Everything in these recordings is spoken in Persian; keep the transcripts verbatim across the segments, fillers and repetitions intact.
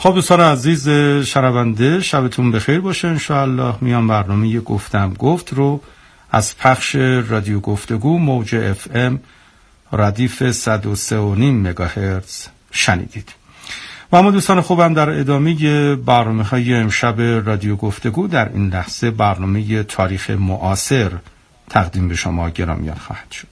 خب دوستان عزیز شنونده، شبتون بخیر باشه. انشاءالله میان برنامه گفتم گفت رو از پخش رادیو گفتگو موج اف ام ردیف صد و سه و نیم مگاهرتز شنیدید. و اما دوستان خوبم، در ادامه برنامه های امشب رادیو گفتگو در این لحظه برنامه تاریخ معاصر تقدیم به شما گرامیان خواهد شد.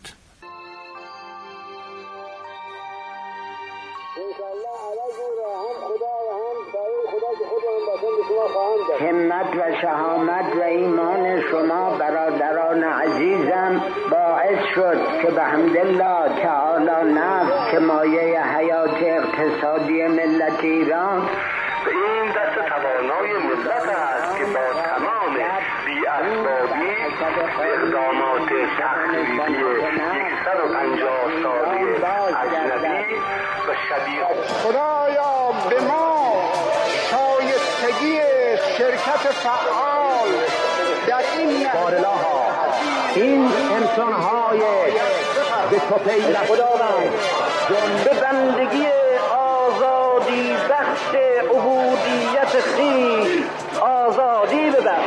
همت و شهامت و ایمان شما برادران عزیزم باعث شد که به حمدالله تعالی نفت که مایه حیات اقتصادی ملت ایران این دست توانای ملت است که با تمام بی‌اسبابی اقدامات تخریبی صد و پنجاه ساله اجنبی و شبیه خدایا به ما شایستگی شرکت فعال در این بارلاها این انسان‌های به توفیق خداوند به بندگی آزادی بخش عبودیت خویش آزادی ببخش.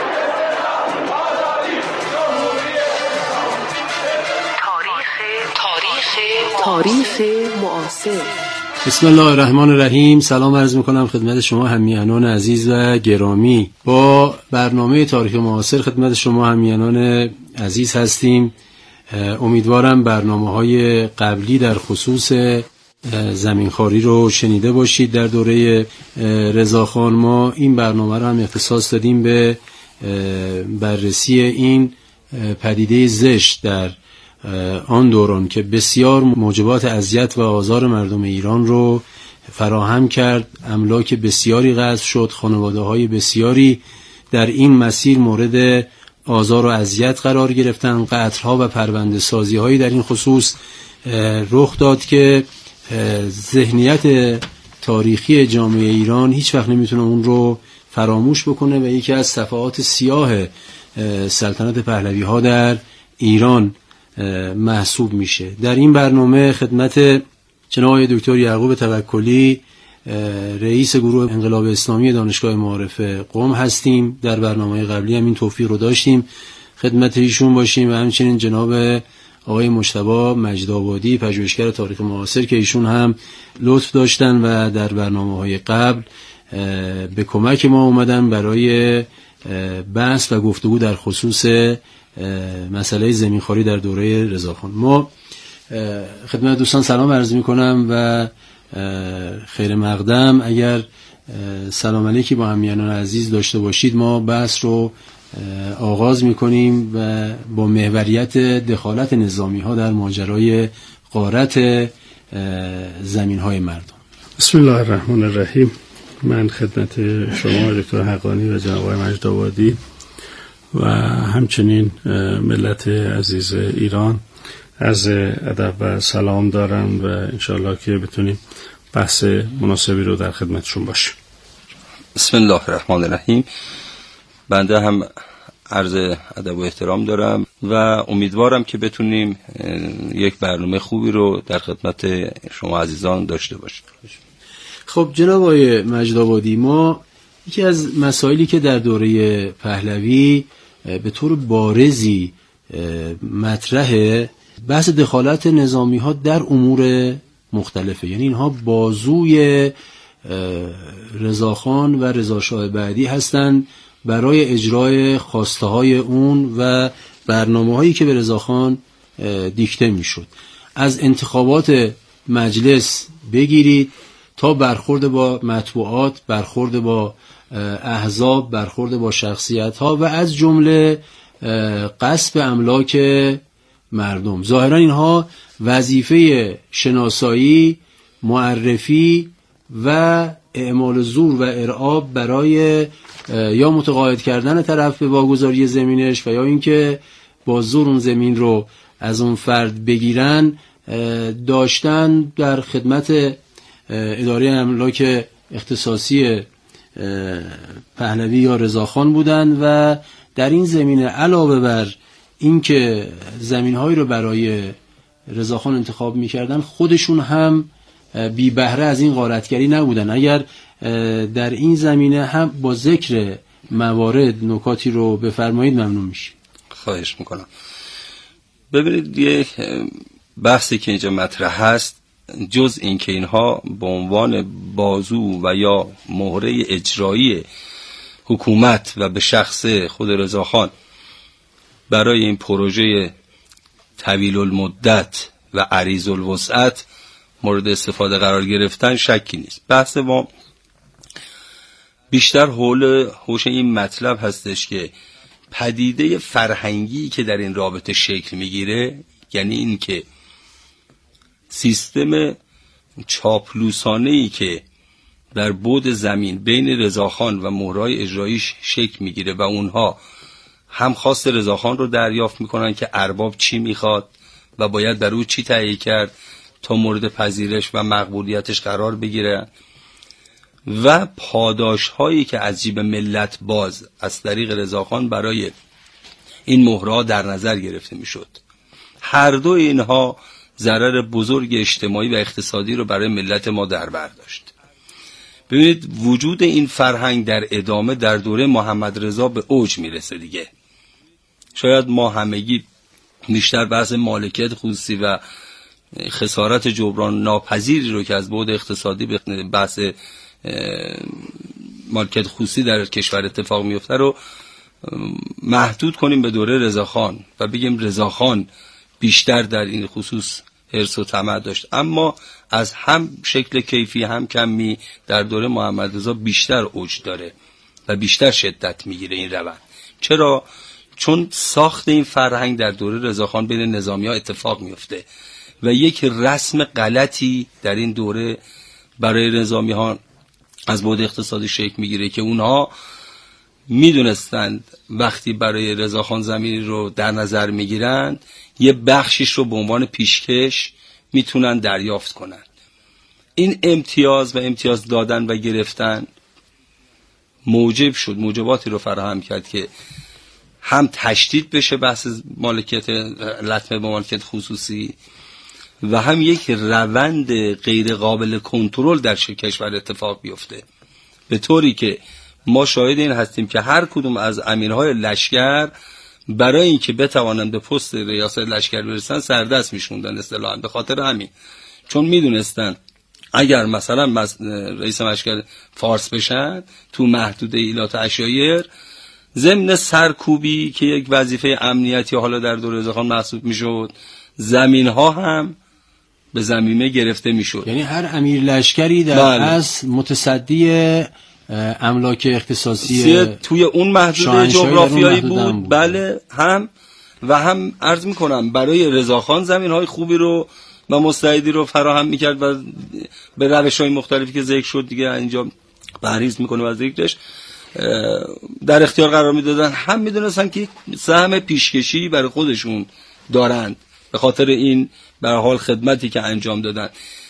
تاریخ معاصر. بسم الله الرحمن الرحیم. سلام عرض میکنم خدمت شما همیهنان عزیز و گرامی. با برنامه تاریخ معاصر خدمت شما همیهنان عزیز هستیم. امیدوارم برنامه‌های قبلی در خصوص زمینخواری رو شنیده باشید. در دوره رضاخان ما این برنامه رو هم اختصاص دادیم به بررسی این پدیده زشت در آن دوران که بسیار موجبات اذیت و آزار مردم ایران رو فراهم کرد. املاک بسیاری غصب شد، خانواده‌های بسیاری در این مسیر مورد آزار و اذیت قرار گرفتن. قتل‌ها و پرونده‌سازی‌هایی در این خصوص رخ داد که ذهنیت تاریخی جامعه ایران هیچ وقت نمیتونه اون رو فراموش بکنه و یکی از صفحات سیاه سلطنت پهلوی‌ها در ایران محسوب میشه. در این برنامه خدمت جناب آقای دکتر یعقوب توکلی، رئیس گروه انقلاب اسلامی دانشگاه معارف قم هستیم. در برنامه قبلی هم این توفیق رو داشتیم خدمت ایشون باشیم و همچنین جناب آقای مجتبی مجدآبادی، پژوهشگر تاریخ معاصر، که ایشون هم لطف داشتن و در برنامه‌های قبل به کمک ما اومدن برای بحث و گفتگو در خصوص مسئله زمینخواری در دوره رضاخان. ما خدمت دوستان سلام عرض میکنم و خیر مقدم. اگر سلام علیکی با همیهنان عزیز داشته باشید، ما بحث رو آغاز میکنیم و با محوریت دخالت نظامی ها در ماجرای غارت زمین های مردم. بسم الله الرحمن الرحیم. من خدمت شما دکتر حقانی و جناب آقای مجدآبادی و همچنین ملت عزیز ایران از ادب و سلام دارم و انشاءالله که بتونیم بحث مناسبی رو در خدمتشون باشیم. بسم الله الرحمن الرحیم. بنده هم عرض ادب و احترام دارم و امیدوارم که بتونیم یک برنامه خوبی رو در خدمت شما عزیزان داشته باشیم. خب جناب آقای مجدآبادی، ما یکی از مسائلی که در دوره پهلوی به طور بارزی مطرحه بحث دخالت نظامی ها در امور مختلفه. یعنی اینها بازوی رضاخان و رضاشاه بعدی هستند برای اجرای خواسته های اون و برنامه هایی که به رضاخان دیکته می شد. از انتخابات مجلس بگیرید تا برخورد با مطبوعات، برخورد با احزاب، برخورد با شخصیت ها و از جمله غصب املاک مردم. ظاهرا اینها وظیفه شناسایی، معرفی و اعمال زور و ارعاب برای یا متقاعد کردن طرف به واگذاری زمینش و یا اینکه با زور اون زمین رو از اون فرد بگیرن داشتن در خدمت اداره املاک اختصاصی پهلوی یا رضاخان بودند و در این زمینه علاوه بر اینکه زمین‌هایی رو برای رضاخان انتخاب می‌کردن، خودشون هم بی بهره از این غارتگری نبودن. اگر در این زمینه هم با ذکر موارد نکاتی رو بفرمایید ممنون میشیم. خواهش میکنم. ببینید یه بحثی که اینجا مطرح هست، جز این که اینها به عنوان بازو و یا مهره اجرایی حکومت و به شخص خود رضاخان برای این پروژه طویل المدت و عریض الوسعت مورد استفاده قرار گرفتن شکی نیست. بحث ما بیشتر حول حوش این مطلب هستش که پدیده فرهنگی که در این رابطه شکل میگیره، یعنی این که سیستم چاپلوسانه‌ای که در بعد زمین بین رضاخان و مهرهای اجراییش شکل میگیره و اونها هم خواست رضاخان رو دریافت میکنن که ارباب چی میخواد و باید در او چی تهیه کرد تا مورد پذیرش و مقبولیتش قرار بگیره، و پاداش هایی که از جیب ملت باز از طریق رضاخان برای این مهرها در نظر گرفته میشد. هر دو اینها ضرر بزرگ اجتماعی و اقتصادی رو برای ملت ما در بر داشت. ببینید وجود این فرهنگ در ادامه در دوره محمد رضا به اوج میرسه دیگه. شاید ما همگی بیشتر بحث مالکیت خصوصی و خسارت جبران ناپذیری رو که از بعد اقتصادی به بحث مالکیت خصوصی در کشور اتفاق میفته رو محدود کنیم به دوره رضاخان و بگیم رضاخان بیشتر در این خصوص حرص و طمع داشت، اما از هم شکل کیفی هم کمی در دوره محمد رضا بیشتر اوج داره و بیشتر شدت میگیره این روند. چرا؟ چون ساخت این فرهنگ در دوره رضاخان بین نظامی ها اتفاق میفته و یک رسم غلطی در این دوره برای نظامی ها از بعد اقتصادی شکل میگیره که اونها میدونستند وقتی برای رضاخان زمینی رو در نظر میگیرند یه بخشیش رو به عنوان پیشکش میتونن دریافت کنن. این امتیاز و امتیاز دادن و گرفتن موجب شد، موجباتی رو فراهم کرد که هم تشدید بشه بحث مالکیت لطمه به مالکیت خصوصی و هم یک روند غیر قابل کنترل در کشور اتفاق بیفته، به طوری که ما شاهد این هستیم که هر کدوم از امیرهای لشکر برای اینکه بتوانند به پست ریاست لشکر برسن سردست میشوندن اصطلاحاً، به خاطر همین، چون میدونستن اگر مثلا رئیس لشکر فارس بشن تو محدوده ایلات عشایر، ضمن سرکوبی که یک وظیفه امنیتی حالا در دوره رضاخان محسوب میشد، زمین ها هم به ضمیمه گرفته میشد. یعنی هر امیر لشکری در اصل متصدی املاک اختصاصی توی اون محدوده جغرافیایی بود. بود بله، هم و هم عرض میکنم برای رضاخان زمین های خوبی رو و مستعدی رو فراهم میکرد و به روش های مختلفی که ذکر شد دیگه اینجا بحریز میکنه و ذکرش در اختیار قرار میدادن. هم میدونستن که سهم پیشکشی برای خودشون دارند به خاطر این به هر حال خدمتی که انجام دادن.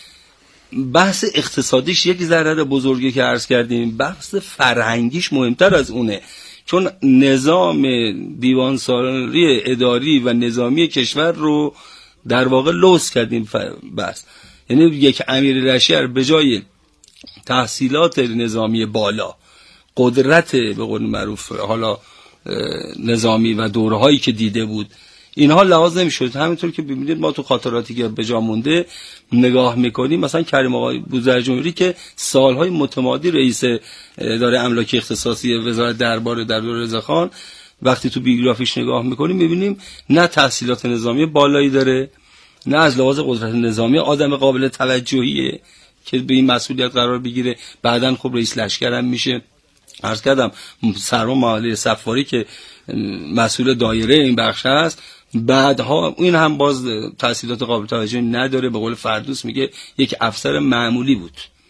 بحث اقتصادیش یک ضرر بزرگی که عرض کردیم، بحث فرهنگیش مهمتر از اونه، چون نظام دیوانسالاری اداری و نظامی کشور رو در واقع لوث کردیم. بس یعنی یک امیر لشکر به جای تحصیلات نظامی بالا، قدرت به قول معروف حالا نظامی و دورهایی که دیده بود، اینها لحاظ نمی‌شد. همینطور که ببینید ما تو خاطراتی که به جا مونده نگاه میکنیم، مثلا کریم آقای بوزرجمهری که سالهای متمادی رئیس اداره املاکی اختصاصی وزارت دربار در دوره رضاخان، وقتی تو بیوگرافیش نگاه میکنیم میبینیم نه تحصیلات نظامی بالایی داره، نه از لحاظ قدرت نظامی آدم قابل توجهیه که به این مسئولیت قرار بگیره. بعداً خب رئیس لشکر هم میشه. عرض کردم سرما معالی صفاری که مسئول دایره این بخش هست، بعدها این هم باز تحصیلات قابل توجه نداره، به قول فردوس میگه یک افسر معمولی بود.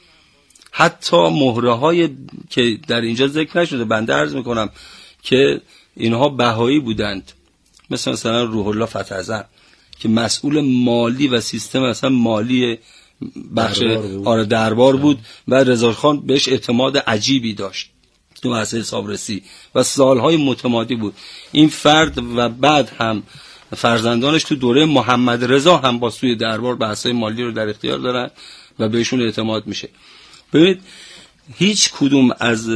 حتی مهره های که در اینجا ذکر نشده، بنده عرض میکنم که اینها بهایی بودند، مثل مثلا روح الله فتحزن که مسئول مالی و سیستم اصلا مالی بخش آره دربار بود و رضاخان بهش اعتماد عجیبی داشت تو مسئله حسابرسی و سالهای متمادی بود. این فرد و بعد هم فرزندانش تو دوره محمد رضا هم با سوی دربار بحث‌های مالی رو در اختیار دارن و بهشون اعتماد میشه. ببینید هیچ کدوم از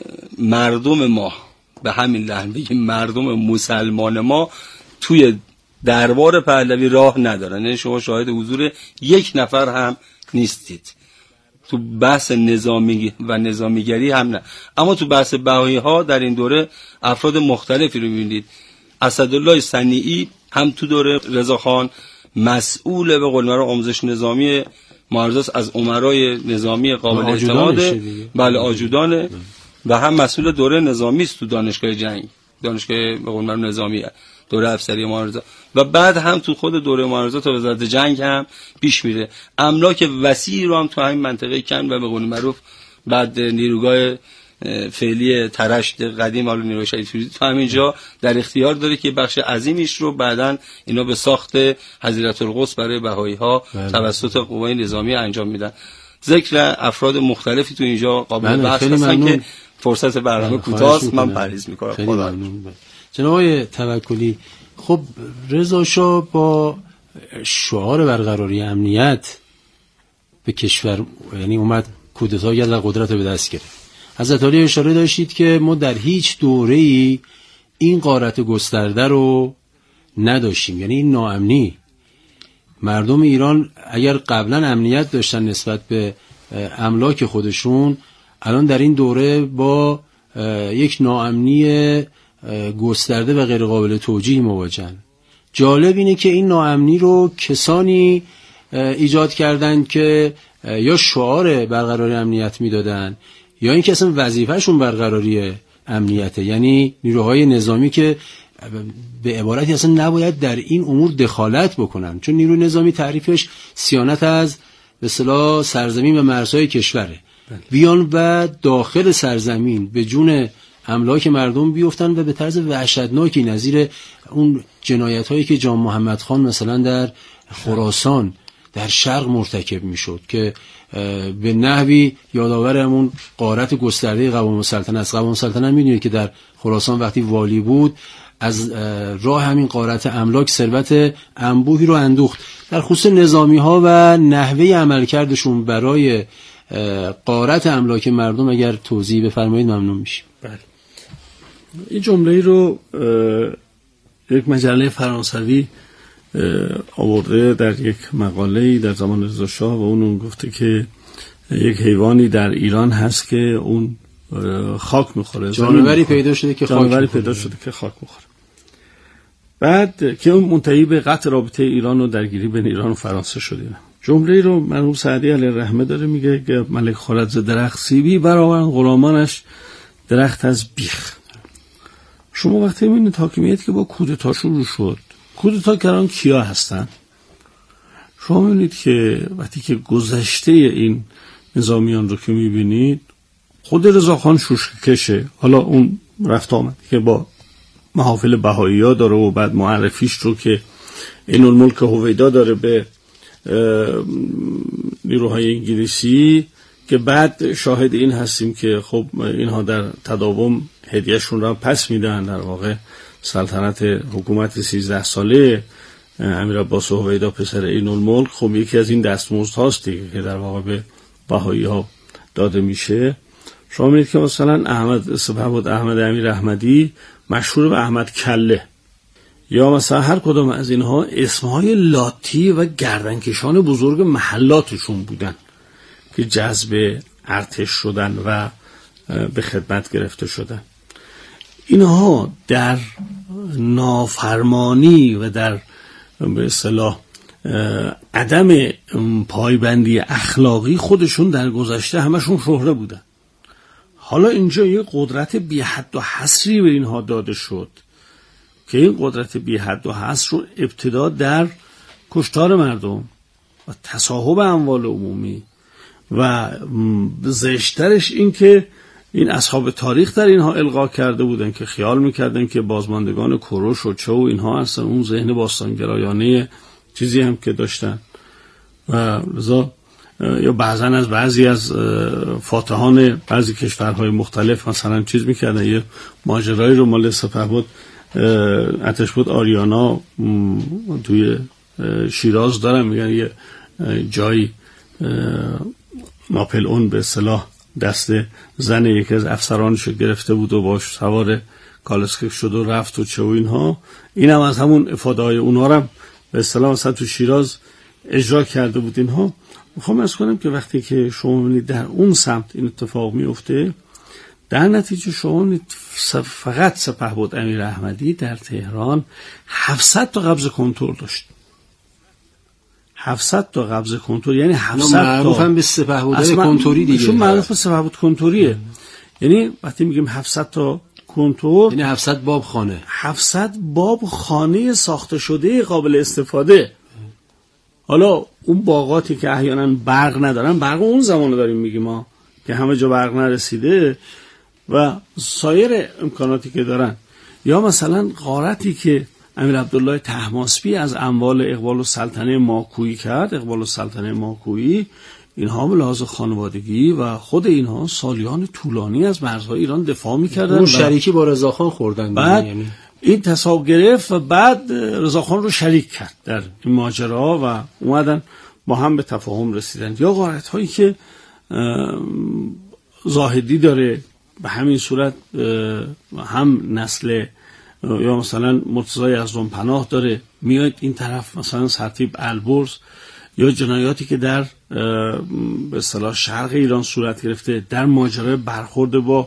مردم ما، به همین لحن بگیم مردم مسلمان ما، توی دربار پهلوی راه ندارن. یعنی شما شاهد حضور یک نفر هم نیستید. تو بحث نظامی و نظامیگری هم نه، اما تو بحث بهایی ها در این دوره افراد مختلفی رو می‌بینید. اسدالله صنیعی هم تو دوره رضاخان مسئول به قول معروف آموزش نظامی معارضه از امرای نظامی قابل اعتماد، بله آجودانه، و هم مسئول دوره نظامی است تو دانشگاه جنگ، دانشگاه به قول معروف نظامی دوره افسری معارضه، و بعد هم تو خود دوره معارضه تا وزارت جنگ هم پیش میره. املاک وسیعی رو هم تو همین منطقه کن و به قول معروف بعد نیروگاه فعلی ترشت قدیم حالا نیروی شهید فیروزی تو همینجا در اختیار داره که بخش عظیمیش رو بعداً اینا به ساخت حضرت القدس برای بهایی ها توسط قوای نظامی انجام میدن. ذکر افراد مختلفی تو اینجا قابل بحث هستن که فرصت برنامه کوتاست، من پرهیز میکنم. خدا جناب آقای توکلی، خب رضا شاه با شعار برقراری امنیت به کشور یعنی اومد کودتا کرد و قدرت به دست گرفت. حضرت علی اشاره داشتید که ما در هیچ دوره‌ای این غارت گسترده رو نداشتیم، یعنی این ناامنی. مردم ایران اگر قبلا امنیت داشتن نسبت به املاک خودشون، الان در این دوره با یک ناامنی گسترده و غیر قابل توجیه مواجهن. جالب اینه که این ناامنی رو کسانی ایجاد کردن که یا شعار برقراری امنیت میدادن یا اینکه اصلا وظیفهشون برقراری امنیته، یعنی نیروهای نظامی که به عبارتی اصلا نباید در این امور دخالت بکنن، چون نیروی نظامی تعریفش صیانت از به اصطلاح سرزمین و مرزهای کشوره. بیان و داخل سرزمین به جون املاک مردم بیفتن و به طرز وحشتناکی نظیر اون جنایت هایی که جان محمد خان مثلا در خراسان در شرق مرتکب میشد که به نحوی یادآور همون غارت گسترده قوام السلطنه است. قوام السلطنه میدونید که در خراسان وقتی والی بود از راه همین غارت املاک ثروت انبوهی رو اندوخت. در خصوص نظامی ها و نحوه عملکردشون برای غارت املاک مردم اگر توضیح بفرمایید ممنون میشیم. بله. این جمله رو یک مجله فرانسوی آورده در یک مقاله‌ای در زمان رضا شاه و اون گفته که یک حیوانی در ایران هست که اون خاک میخوره، جانوری پیدا شده که خاک جانوری پیدا شده که خاک میخوره. بعد که اون منتهی به قطع رابطه ایران و درگیری بین ایران و فرانسه شده. جمله رو مرحوم سعدی علیه الرحمه داره میگه که ملک خالد ز درخت سیبی برآورند غلامانش درخت از بیخ. شما وقتی میبینید حاکمیت که با کودتا شروع شد، کودتا کردن کیا هستن؟ شما میبینید که وقتی که گذشته این نظامیان رو که میبینید، خود رضاخان شوشکشه، حالا اون رفت آمد که با محافل بهائی‌ها داره و بعد معرفیش رو که این الملک هویدا داره به نیروهای انگلیسی، که بعد شاهد این هستیم که خب اینها در تداوم هدیهشون را پس میدن. در واقع سلطنت حکومت سیزده ساله امیر عباس هویدا پسر این الملک خب یکی از این دستمزد هاست دیگه که در واقع به بهایی ها داده میشه. شما میدید که مثلا احمد سپهبد احمد امیر احمدی مشهور به احمد کله، یا مثلا هر کدام از اینها اسمهای لاتی و گردنکشان بزرگ محلاتشون بودن که جذب ارتش شدن و به خدمت گرفته شدن. اینها در نافرمانی و در به اصطلاح عدم پایبندی اخلاقی خودشون در گذشته همشون شهره بودن. حالا اینجا یک قدرت بی حد و حصری به اینها داده شد که این قدرت بی حد و حصر رو ابتدا در کشتار مردم و تصاحب اموال عمومی و زشترش این که این اصحاب تاریخ در اینها القا کرده بودن که خیال میکردن که بازماندگان کوروش و چه و اینها هستن، اون ذهن باستانگرایانه چیزی هم که داشتن. و لذا یا بعضا از بعضی از فاتحان بعضی کشورهای مختلف مثلا چیز میکردن، یه ماجرایی رو مال سپهبد اتشبد آریانا توی شیراز دارن، میگن یه جایی ناپل اون به اصطلاح دست زن یکی از افسرانش گرفته بود و باش سوار کالسکه شد و رفت و چه و اینها، اینم از همون افاده های اونها هم به اصطلاح مثلا تو شیراز اجرا کرده بود. اینها میخوام عرض کنم که وقتی که شما می‌بینید در اون سمت این اتفاق میفته، در نتیجه شما فقط سپهبد امیر احمدی در تهران هفتصد تا قبض کنتور داشت. هفتصد تا قبض کنتور یعنی هفتصد تا معروف هم به سپهبد کنتوری دیگه، چون معروف به سپهبد کنتوریه. یعنی وقتی میگیم هفتصد تا کنتور یعنی هفتصد باب خانه، هفتصد باب خانه ساخته شده قابل استفاده. حالا اون باغاتی که احیانا برق ندارن، برق اون زمانو داریم میگیم ما که همه جا برق نرسیده و سایر امکاناتی که دارن، یا مثلا غارتی که امیر عبدالله طهماسبی از اموال اقبال السلطنه ماکویی کرد، اقبال السلطنه ماکویی، اینها به لحاظ خانوادگی و خود اینها سالیان طولانی از مرزهای ایران دفاع میکردن. اون شریکی با رضاخان خوردن، بعد یعنی این تصاحب گرفت و بعد رضاخان رو شریک کرد در این ماجرا و اومدن با هم به تفاهم رسیدن. یا غارت هایی که زاهدی داره به همین صورت هم نسل، یا مثلا مرتضی یزدان پناه داره میاد این طرف، مثلا سرتیپ البرز، یا جنایاتی که در به اصطلاح شرق ایران صورت گرفته، در ماجرای برخورد با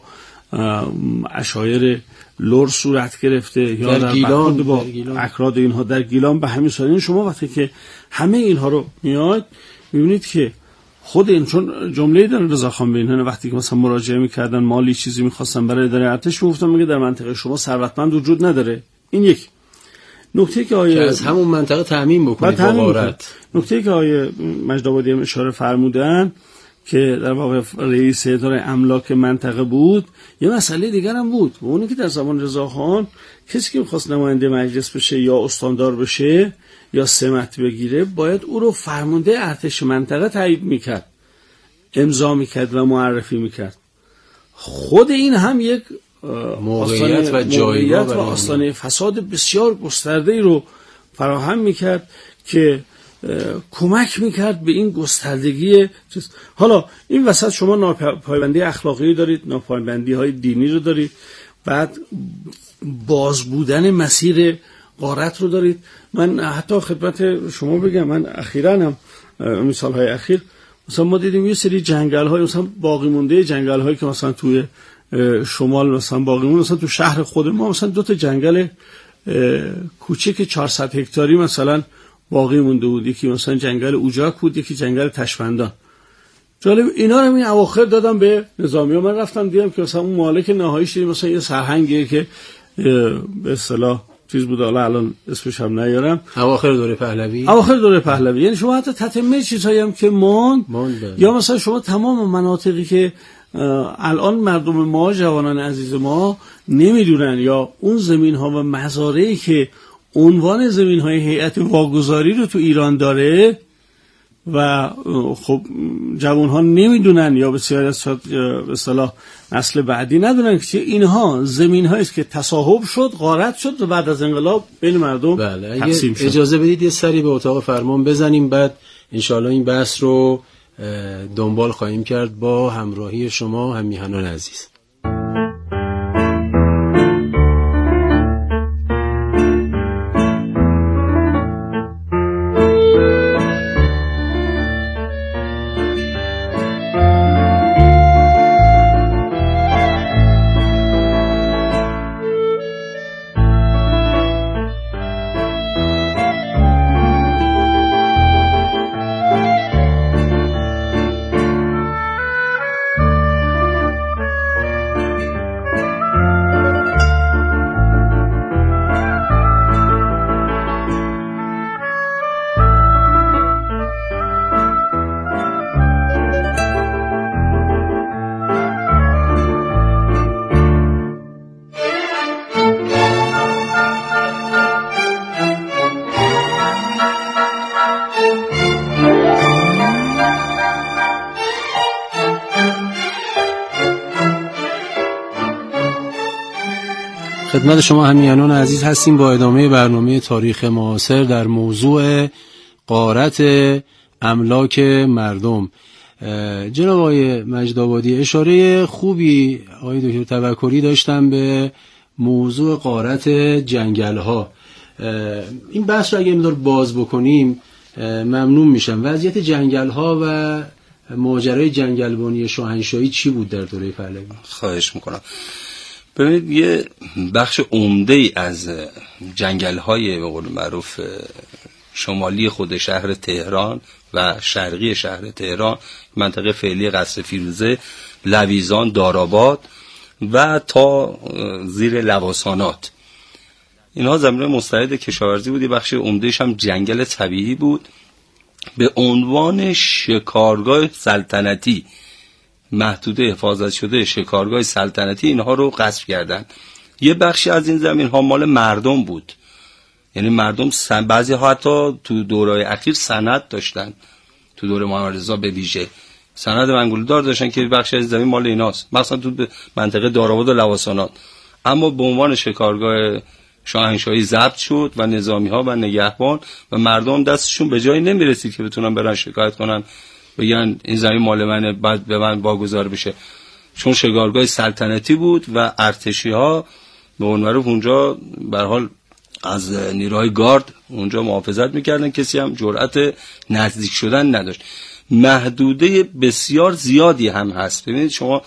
عشایر لور صورت گرفته، یا در, در برخورد با اکراد اینها در گیلان به همین صورت. شما وقتی که همه اینها رو میاد میبینید که خود این، چون جمله داره رضاخان به اینها وقتی که مثلا مراجعه میکردن مالی چیزی میخواستن برای اداره ارتش، میگفتن میگه در منطقه شما ثروتمند وجود نداره. این یک نکته که آیه از همون منطقه تامین بکنید با غارت. نکته که آیه مجدآبادی هم اشاره فرمودن که در واقع رئیس اداره املاک منطقه بود، یه مسئله دیگر هم بود، و اونی که در زمان رضاخان کسی که می‌خواست نماینده مجلس بشه یا استاندار بشه یا سمت بگیره، باید او رو فرمانده ارتش منطقه تایید میکرد، امضا میکرد و معرفی میکرد. خود این هم یک موقعیت و جایگاه و آستانه فساد بسیار گسترده‌ای رو فراهم میکرد که کمک میکرد به این گستردگی چیز. حالا این وسط شما ناپایبندی اخلاقی دارید، ناپایبندی های دینی رو دارید، بعد باز بودن مسیر غارت رو دارید. من حتی خدمت شما بگم، من اخیراً هم مثال های اخیر مثلا ما دیدیم یه سری جنگل های مثلا باقی مونده جنگل هایی که مثلا توی شمال مثلا باقی مونده، مثلا تو شهر خود ما مثلا دو تا جنگل کوچیک چهارصد هکتاری مثلا باقی مونده بود، یکی مثلا جنگل اوجاک بود، یکی جنگل تشفندان. جالب اینا رو این اواخر دادم به نظامی‌ها. من رفتم دیدم که مثلا اون مالک نهایی شدی مثلا یه سرهنگیه که به اصطلاح چیز بود، حالا الان اسمش هم نیارم، اواخر دوره پهلوی اواخر دوره پهلوی. یعنی شما حتی تتمه چیزایی هم که ماند، یا مثلا شما تمام مناطقی که الان مردم ما، جوانان عزیز ما نمیدونن، یا اون زمین ها و مزارعی که عنوان زمین های هیئت واگذاری رو تو ایران داره و خب جوان ها نمیدونن، یا بسیاری از به اصطلاح نسل بعدی ندونن که اینها زمین هایی است که تصاحب شد، غارت شد و بعد از انقلاب بین مردم بله. تقسیم شد. اجازه بدید یه سری به اتاق فرمان بزنیم، بعد انشاءالله این بحث رو دنبال خواهیم کرد با همراهی شما هم میهنان عزیز. خدمت شما همیهنان عزیز هستیم با ادامه برنامه تاریخ معاصر در موضوع غارت املاک مردم. جناب آقای مجدآبادی، اشاره خوبی آقای دکتر توکلی داشتن به موضوع غارت جنگل ها. این بحث رو اگه مقدار باز بکنیم ممنون میشم. وضعیت جنگل ها و ماجرای جنگلبانی شاهنشاهی چی بود در دوره پهلوی؟ خواهش میکنم. ببینید یه بخش عمده ای از جنگل های به قول معروف شمالی خود شهر تهران و شرقی شهر تهران، منطقه فعلی قصر فیروزه، لویزان، داراباد و تا زیر لواسانات، اینها زمین مستعد کشاورزی بود. بخش عمدهش هم جنگل طبیعی بود به عنوان شکارگاه سلطنتی، محدوده حفاظت شده شکارگاه سلطنتی اینها رو غصب کردن. یه بخشی از این زمین ها مال مردم بود، یعنی مردم سن... بعضی ها حتی تو دورهای اخیر سند داشتن، تو دوره محمد رضا به ویژه سند منگوله‌دار داشتن که بخشی از زمین مال ایناست، مثلا تو منطقه داراباد و لواسانات. اما به عنوان شکارگاه شاهنشاهی ضبط شد و نظامی ها و نگهبان و مردم دستشون به جایی نمیرسید که بتونن برن شکایت کنن بگن این زمین مال منه بعد به من واگذار بشه، چون شکارگاه سلطنتی بود و ارتشی ها به اون معروف اونجا به هر حال از نیروهای گارد اونجا محافظت میکردن، کسی هم جرأت نزدیک شدن نداشت. محدوده بسیار زیادی هم هست. ببینید شما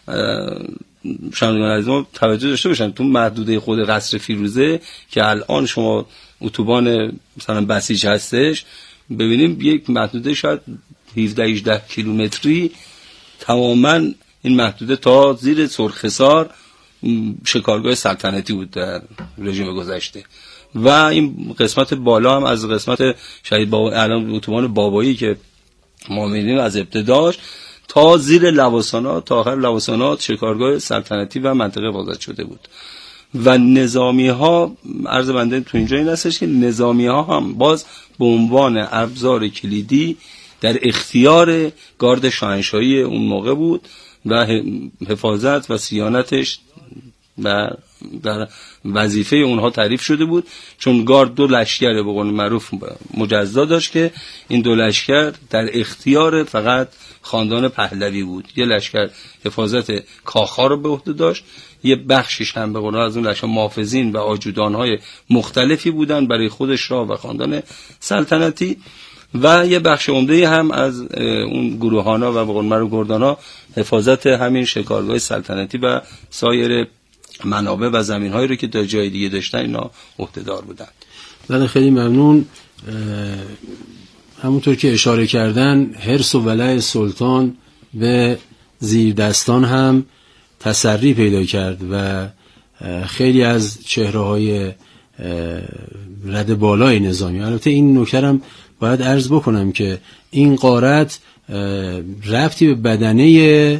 شنوندگان عزیز ما توجه داشته باشن، تو محدوده خود قصر فیروزه که الان شما اتوبان مثلا بسیج هستش، ببینیم یک محدوده شاید هفده هجده کیلومتری تماما این محدوده تا زیر سرخسار شکارگاه سلطنتی بود در رژیم گذشته و این قسمت بالا هم از قسمت شهید بابا الان اتوبان بابایی که ما می‌بینیم از ابتداش تا زیر لواسانات تا آخر لواسانات شکارگاه سلطنتی و منطقه حفاظت شده بود. و نظامی ها، عرض بنده تو اینجا این هستش که نظامی ها هم باز به عنوان ابزار کلیدی در اختیار گارد شاهنشاهی اون موقع بود و حفاظت و صیانتش و در وظیفه اونها تعریف شده بود، چون گارد دو لشکر به قول معروف مجزا داشت که این دو لشکر در اختیار فقط خاندان پهلوی بود. یه لشکر حفاظت کاخها رو به عهده داشت، یه بخشش هم به قول از اون لشکر محافظین و آجودانهای مختلفی بودن برای خود شاه و خاندان سلطنتی و یه بخش عمده هم از اون گروهانا و به قول معروف گردانا حفاظت همین شکارگاه سلطنتی و سایر منابع و زمین‌هایی رو که در جای دیگه داشتن اینا عهده‌دار بودن. بله خیلی ممنون. همونطور که اشاره کردن حرص و ولع سلطان به زیردستان هم تسری پیدا کرد و خیلی از چهره‌های رد بالای نظامی، البته این نکته هم باید عرض بکنم که این غارت ربطی به بدنه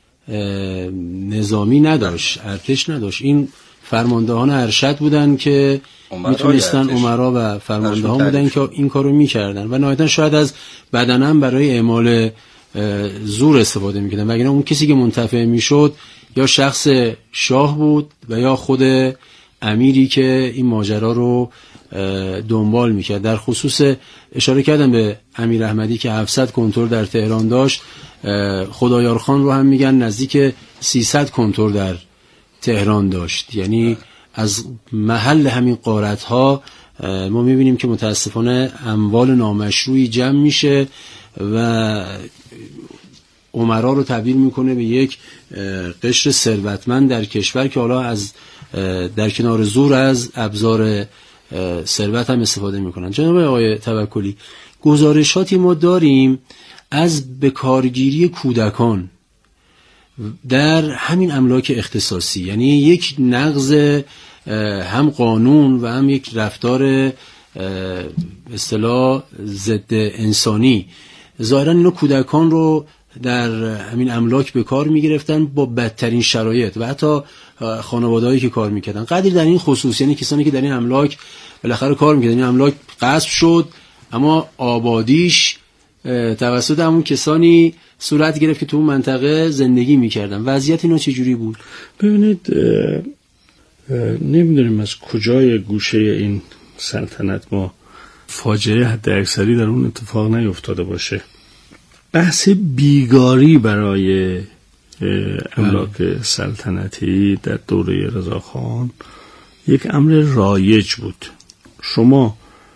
نظامی نداشت، ارتش نداشت، این فرماندهان ارشد بودن که میتونستن امرا و فرماندهان بودن که این کارو میکردن و نهایتا شاید از بدنه هم برای اعمال زور استفاده میکردن، وگرنه اون کسی که منتفع میشد یا شخص شاه بود و یا خود امیری که این ماجرا رو دنبال میکرد. در خصوص اشاره کردم به امیر احمدی که هفتصد کنتور در تهران داشت، خدایار خان رو هم میگن نزدیک سیصد کنتور در تهران داشت. یعنی از محل همین غارت ها ما میبینیم که متاسفانه اموال نامشروعی جمع میشه و امرا رو تبدیل میکنه به یک قشر ثروتمند در کشور که حالا از در کنار زور از ابزار ثروت هم استفاده میکنن. جناب آقای توکلی، گزارشاتی ما داریم از بکارگیری کودکان در همین املاک اختصاصی، یعنی یک نقض هم قانون و هم یک رفتار اصطلاح ضد انسانی. ظاهرا اینا کودکان رو در همین املاک به کار میگرفتن با بدترین شرایط و حتی خانواده‌ای که کار میکردن. قدری در این خصوص، یعنی کسانی که در این املاک بالاخره کار میکردن، این املاک غصب شد اما آبادیش توسط همون کسانی صورت گرفت که تو اون منطقه زندگی میکردن. وضعیت اینا چجوری بود؟ ببینید نمیدونیم از کجای گوشه این سلطنت ما فاجعه حد اکثری در اون اتفاق نیفتاده باشه. بحث بیگاری برای املاک سلطنتی در دوره رضاخان یک امر رایج بود. شما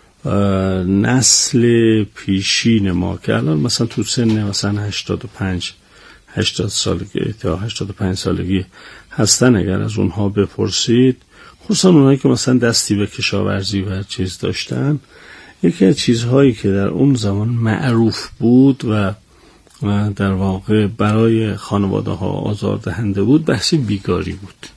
نسل پیشین ما که الان مثلا تو سن مثلا هشتاد و پنج هشتاد سالگی تا هشتاد و پنج سالگی هستن، اگر از اونها بپرسید، خصوصا اونهایی که مثلا دستی به کشاورزی و چیز داشتن، یکی از چیزهایی که در اون زمان معروف بود و در واقع برای خانواده ها آزاردهنده بود، بحث بیگاری بود.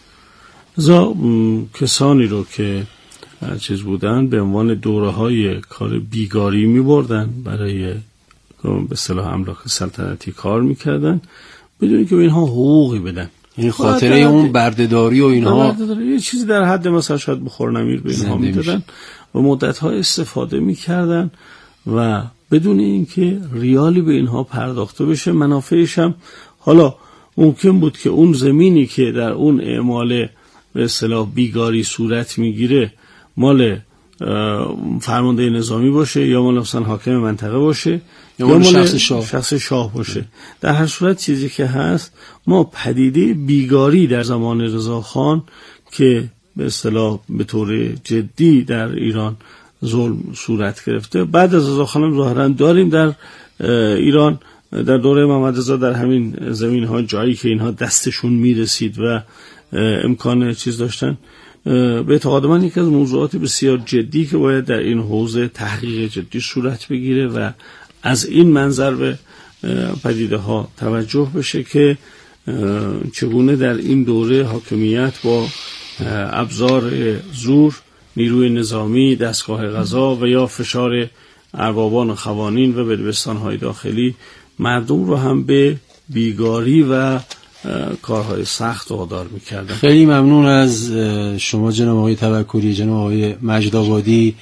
لذا کسانی رو که چیز بودن به عنوان دوره های کار بیگاری می بردن، برای به اصطلاح املاک سلطنتی کار میکردن بدون که به اینها حقوقی بدن. یعنی خاطره اون بردهداری و اینها یه چیزی در حد مثلا شاید بخور نمیر به اینها میدادن و مدت‌ها استفاده میکردن و بدون اینکه ریالی به اینها پرداخته بشه. منافعش هم حالا ممکن بود که اون زمینی که در اون اعمال به اصطلاح بیگاری صورت میگیره مال فرمانده نظامی باشه یا مال مثلا حاکم منطقه باشه یا مال شخص شاه. شخص شاه باشه. در هر صورت چیزی که هست، ما پدیده بیگاری در زمان رضاخان که به اصطلاح به طور جدی در ایران ظلم صورت گرفته، بعد از رضاخان هم ظاهرا داریم در ایران در دوره محمد رضا در همین زمین ها جایی که اینها دستشون میرسید و امکان چیز داشتن. به اعتقاد من یکی از موضوعات بسیار جدی که باید در این حوزه تحقیق جدی صورت بگیره و از این منظر به پدیده ها توجه بشه که چگونه در این دوره حاکمیت با ابزار زور، نیروی نظامی، دستگاه قضا و یا فشار اربابان و خوانین و بدبستان‌های داخلی مردم رو هم به بیگاری و کارهای سخت وادار می‌کردن. خیلی ممنون از شما جناب آقای توکلی، جناب آقای مجدآبادی.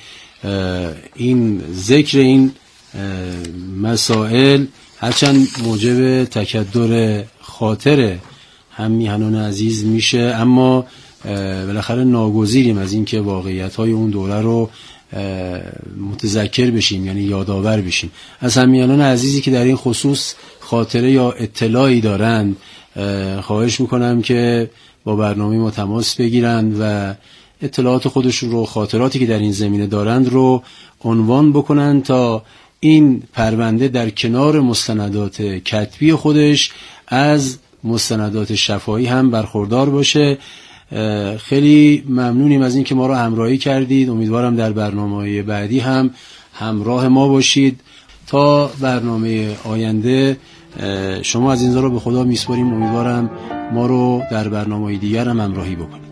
این ذکر این مسائل هرچند موجب تکدر خاطر هم میهنان عزیز میشه، اما بالاخره ناگزیریم از این که واقعیت‌های اون دوره رو متذکر بشیم، یعنی یادآور بشیم. از همیهنان عزیزی که در این خصوص خاطره یا اطلاعی دارند خواهش میکنم که با برنامه ما تماس بگیرند و اطلاعات خودشون رو، خاطراتی که در این زمینه دارند رو عنوان بکنند تا این پرونده در کنار مستندات کتبی خودش از مستندات شفاهی هم برخوردار باشه. خیلی ممنونیم از این که ما رو همراهی کردید. امیدوارم در برنامه‌های بعدی هم همراه ما باشید. تا برنامه آینده شما از اینجا رو به خدا میسپاریم. امیدوارم ما رو در برنامه‌های دیگر هم همراهی بکنید.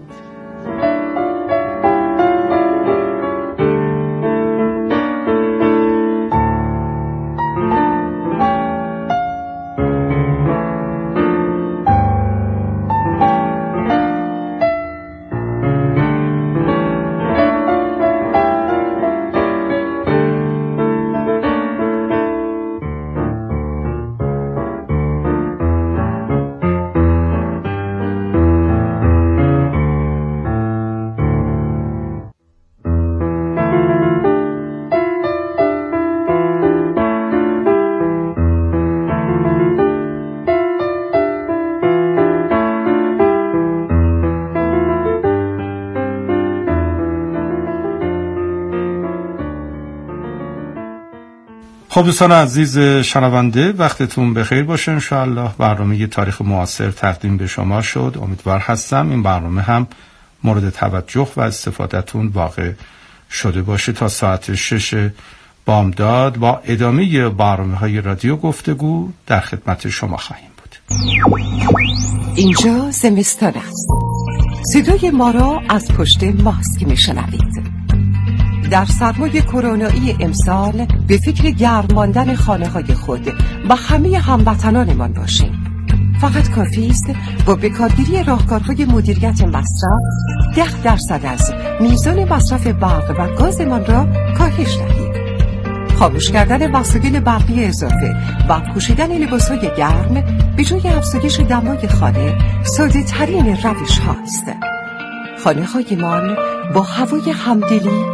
خب دوستان عزیز شنونده، وقتتون بخیر باشه. انشاءالله برنامه تاریخ معاصر تقدیم به شما شد. امیدوار هستم این برنامه هم مورد توجه و استفادهتون واقع شده باشه. تا ساعت شش بامداد با ادامه برنامه های رادیو گفتگو در خدمت شما خواهیم بود. اینجا زمستان است. صدای ما را از پشت ماسک میشنوید. در سرمای کرونایی امسال به فکر گرم ماندن خانه های خود و همه هموطنانمان باشیم. فقط کافی است با بکارگیری راهکارهای مدیریت مصرف ده درصد از میزان مصرف برق و گازمان را کاهش دهید. خاموش کردن وسایل برقی اضافه و پوشیدن لباسهای گرم به جای افزایش دمای خانه ساده ترین روش هاست. خانه هایمان با هوای همدلی